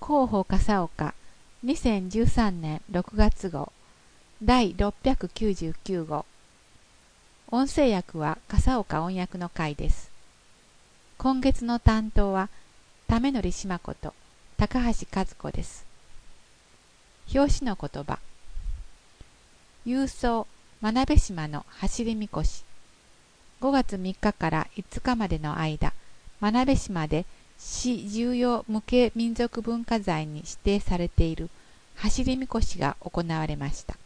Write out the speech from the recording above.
広報笠岡2013年6月号第699号。音声訳は笠岡音訳の会です。今月の担当は為則島子と高橋和子です。表紙の言葉。勇壮真鍋島の走りみこし。5月3日から5日までの間、真鍋島で市重要無形民族文化財に指定されている走りみこしが行われました。